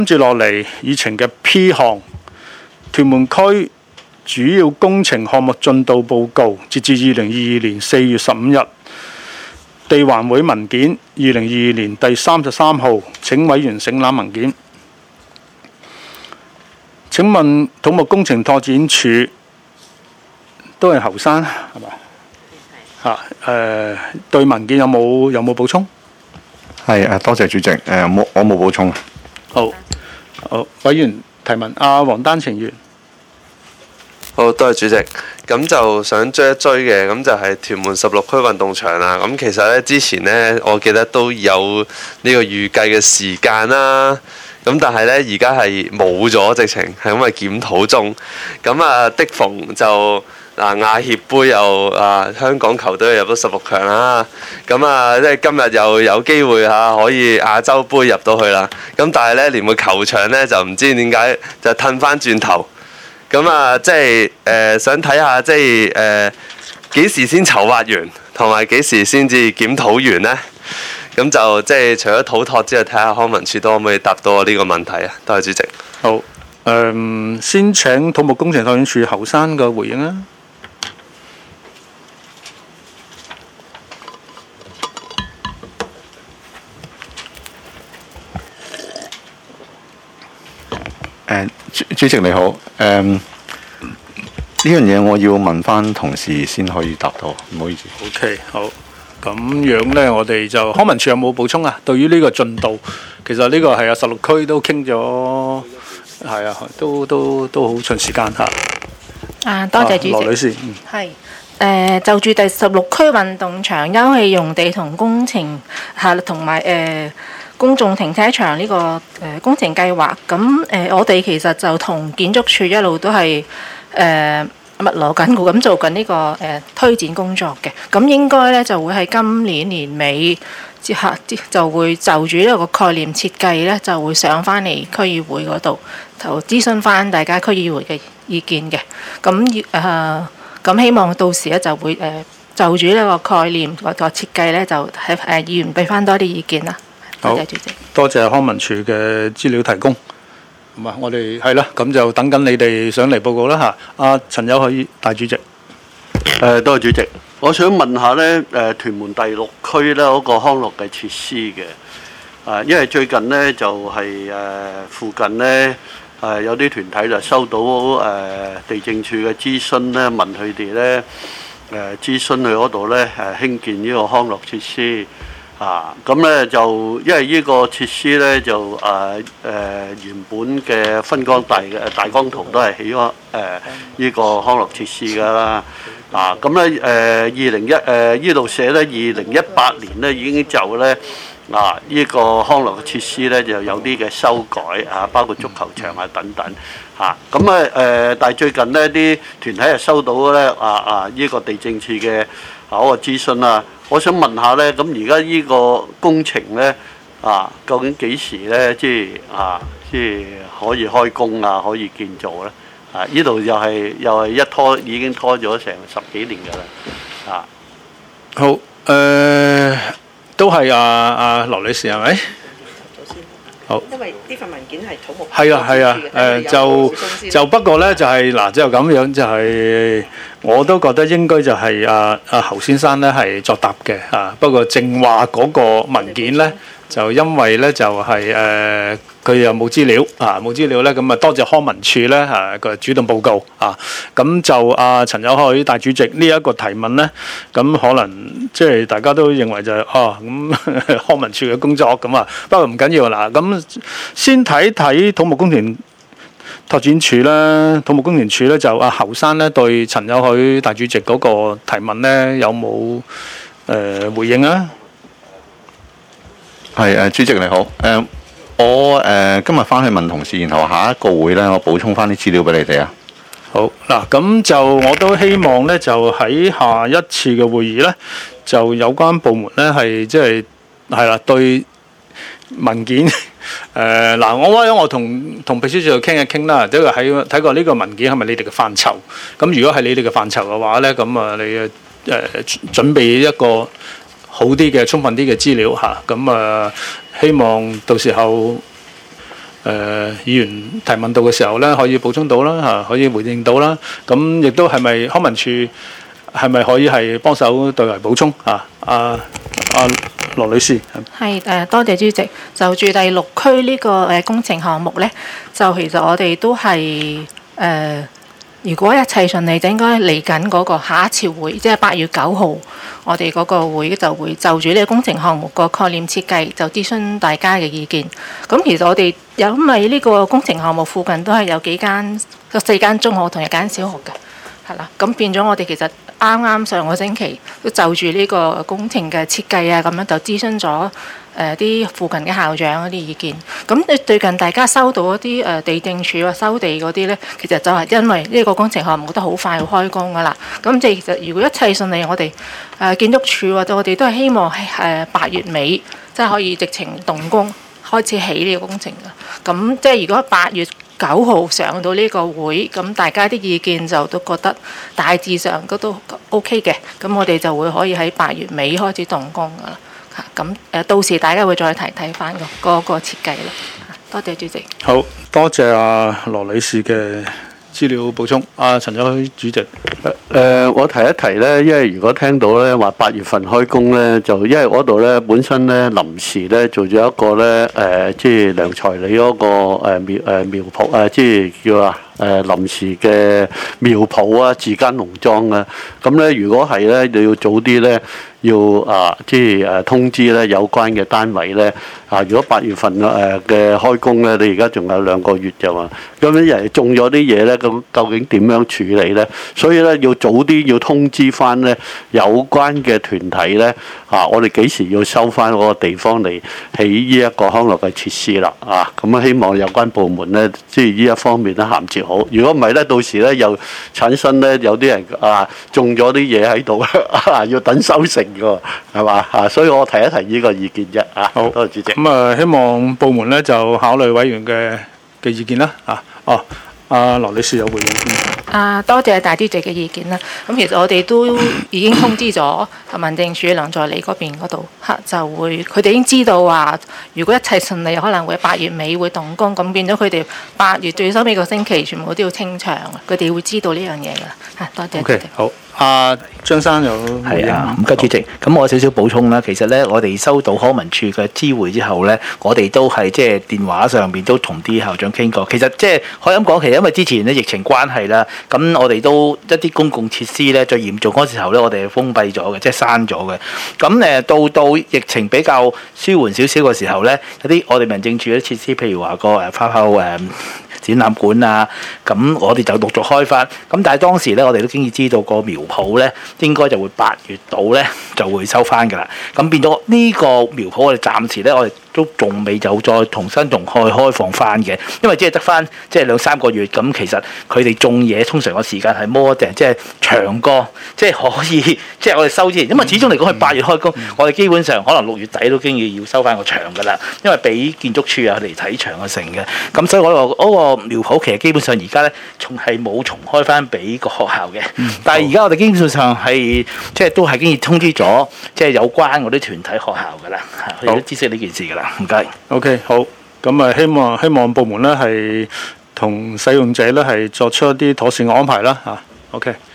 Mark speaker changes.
Speaker 1: 跟住落嚟，議程嘅 P 項，屯門區主要工程項目進度報告，截至2022年4月15日。地環會文件，2022年第33號，請委員省覽文件。請問土木工程拓展署都係侯生係嘛？對文件有冇補充？
Speaker 2: 係多謝主席。我冇補充。
Speaker 1: 好，委員提問。黃丹晴員。
Speaker 3: 好，多謝主席。咁就想追一追嘅，咁就係屯門16區運動場啦。咁其實呢，之前呢，我記得都有呢個預計嘅時間啦。咁但係呢，而家係冇咗，直情係因為檢討中。咁的逢就亞協杯又香港球隊入到16強啦。咁即係今日又有機會可以亞洲杯入到去啦。咁但係呢，連個球場呢，就唔知點解就褪翻轉頭。咁即係想睇下即係幾時先籌劃完，同埋幾時先至檢討完呢？咁就即係除咗土拓之外，睇下康文署都可唔可以答到我呢個問題啊？多謝主席。
Speaker 1: 好，先請土木工程拓展署侯生嘅回應啊。
Speaker 2: 主席你好。呢樣嘢我要問翻同事先可以答到，唔好意思。
Speaker 1: OK， 好。咁樣呢，我哋就康文署有冇補充啊？對於呢個進度，其實呢個係16區都傾咗，係啊，都好長時間嚇。
Speaker 4: 多謝主席。
Speaker 1: 羅女士。
Speaker 4: 係。就住第16區運動場休憩用地同工程同埋公眾停車場呢個工程計劃，咁我哋其實就同建築署一路都係密鑼緊鼓咁做緊呢個推展工作嘅，咁應該咧就會喺今年年尾之後就會就住呢個概念設計咧就會上翻嚟區議會嗰度，就諮詢翻大家區議會嘅意見嘅。咁希望到時咧就會就住呢個概念個設計咧就喺議員俾翻多啲意見啦。多謝主席。
Speaker 1: 多謝康文署嘅資料提供。咁我哋係啦，咁就等緊你哋上嚟報告啦嚇。阿陳友許大主席。
Speaker 5: 多謝主席。我想問下呢，屯門第6區呢嗰個康樂嘅設施嘅，因為最近呢就係附近呢有啲團體就收到地政處嘅諮詢呢，問佢哋呢諮詢佢嗰度呢興建呢個康樂設施。咁咧就因為呢個設施咧就原本嘅分江大綱圖都係起咗呢個康樂設施㗎啦。咁咧呢度寫咧2018年咧已經就咧呢個康樂嘅設施咧就有啲嘅修改包括足球場等等但係最近呢啲團體係收到咧呢個地政處嘅嗰個諮詢啦。我想問下咧，咁而家呢個工程咧究竟幾時咧，即係可以開工可以建造咧？呢度又係一拖已經拖咗成10幾年㗎啦。
Speaker 1: 好，都係羅女士係咪？好。
Speaker 6: 因為呢份文件係土木。
Speaker 1: 係啊，就不過咧就係就咁樣就係。我都覺得應該就係侯先生咧係作答嘅不過正話嗰個文件咧就因為咧就係佢又冇資料冇資料咧，咁多謝康文署咧個主動報告咁就陳友許大主席呢一個提問咧，咁可能即係大家都認為就係咁康文署嘅工作咁不過唔緊要啦。咁先睇睇土木工程拓展署啦，土木工程署咧就侯生咧對陳友許大主席嗰個提問咧有冇回應啊？
Speaker 2: 係主席你好。我今日翻去問同事，然後下一個會咧我補充翻啲資料俾你哋啊。
Speaker 1: 好嗱，咁就我都希望咧就喺下一次嘅會議咧，就有關部門咧係即係啦對文件。我同秘書處傾一傾啦，即係睇過呢個文件係咪你哋嘅範疇？咁如果係你哋嘅範疇嘅話咧，咁你準備一個好啲嘅、充分啲嘅資料咁希望到時候議員提問到嘅時候咧，可以補充到啦嚇，可以回應到啦。咁亦都係咪康文署係咪可以係幫手對外補充啊？羅女士
Speaker 4: 係多謝主席。就住第6區呢個工程項目咧，就其實我哋都係如果一切順利，就應該嚟緊嗰個下一次會，即係8月9號，我哋嗰個會就會就住呢個工程項目個概念設計，就諮詢大家嘅意見。咁其實我哋因為呢個工程項目附近都係有4間中學同1間小學嘅，係啦。咁變咗我哋其實啱啱上個星期都就住呢個工程嘅設計啊，咁樣就諮詢咗啲附近嘅校長嗰啲意見。咁最近大家收到一啲地政署啊收地嗰啲咧，其實就係因為呢個工程項目都好快要開工噶啦。咁即係其實如果一切順利，我哋建築署或者我哋都係希望係8月尾即係可以直情動工開始起呢個工程嘅。咁即係如果8月9號上到呢個會，咁大家啲意見就都覺得大致上都 OK 嘅，咁我哋就會可以喺8月尾開始動工噶啦。咁到時大家會再睇翻個設計咯。多謝主席。
Speaker 1: 好多謝羅女士嘅資料補充。陳友虛主席。
Speaker 5: 我提一提咧，因為如果聽到咧話8月份開工咧，就因為嗰度咧本身咧臨時咧做咗一個咧即係良才里嗰個苗圃即係叫臨時嘅苗圃啊，自家農莊啊。咁咧如果係咧，你要早啲咧，要即係通知咧有關嘅單位咧。如果8月份嘅開工咧，你而家仲有2個月啫嘛。咁樣人種咗啲嘢咧，咁究竟點樣處理咧？所以咧要早啲要通知翻咧有關嘅團體咧，我哋幾時要收翻嗰個地方嚟起呢一個康樂嘅設施啦？咁啊希望有關部門咧，即係呢一方面咧銜接好。如果唔係咧，到時咧又產生咧有啲人種咗啲嘢喺度要等收成㗎，係嘛？所以我提一提呢個意見啫。好，多謝主席。
Speaker 1: 咁希望部門咧就考慮委員嘅意見啦。羅女士有回應先。
Speaker 4: 多謝大主席嘅意見啦。咁其實我哋都已經通知咗民政署梁在理嗰邊嗰度就會佢哋已經知道話，如果一切順利，可能會8月尾會動工，咁變咗佢哋8月最收尾個星期全部都要清場，佢哋會知道呢樣嘢㗎。多謝。
Speaker 1: OK， 好。張生有
Speaker 6: 係唔該主席。咁我少少補充啦。其實咧，我哋收到康文署嘅知會之後咧，我哋都係即係電話上邊都同啲校長傾過。其實即係可以咁講，其實因為之前咧疫情關係啦，咁我哋都一啲公共設施咧最嚴重嗰時候咧，我哋係封閉咗嘅，即係閂咗嘅。咁到疫情比較舒緩少少嘅時候咧，有啲我哋民政處嘅設施，譬如話個花炮展覽館啊，咁我哋就陸續開翻。咁但係當時咧，我哋都經已知道個苗圃咧應該就會8月度咧就會收翻㗎啦。咁變咗呢個苗圃，我哋暫時咧我哋都仲未有再重新開放翻嘅，因為即係得翻即係2-3個月。咁其實佢哋種嘢通常個時間係more定即係長過，即係可以即係我哋收之前，因為始終嚟講係8月開工，我哋基本上可能6月底都經已要收翻個場㗎啦，因為俾建築署啊嚟睇場嘅成嘅。咁所以我話嗰個苗圃其實基本上而家咧仲係冇重開翻俾個學校嘅，但係而家我哋基本上係即係都係經已通知咗即係有關嗰啲團體學校㗎啦，佢哋都知悉呢件事㗎啦。唔該。
Speaker 1: OK， 好。咁希望部門咧係同使用者咧係作出一啲妥善嘅安排啦。OK。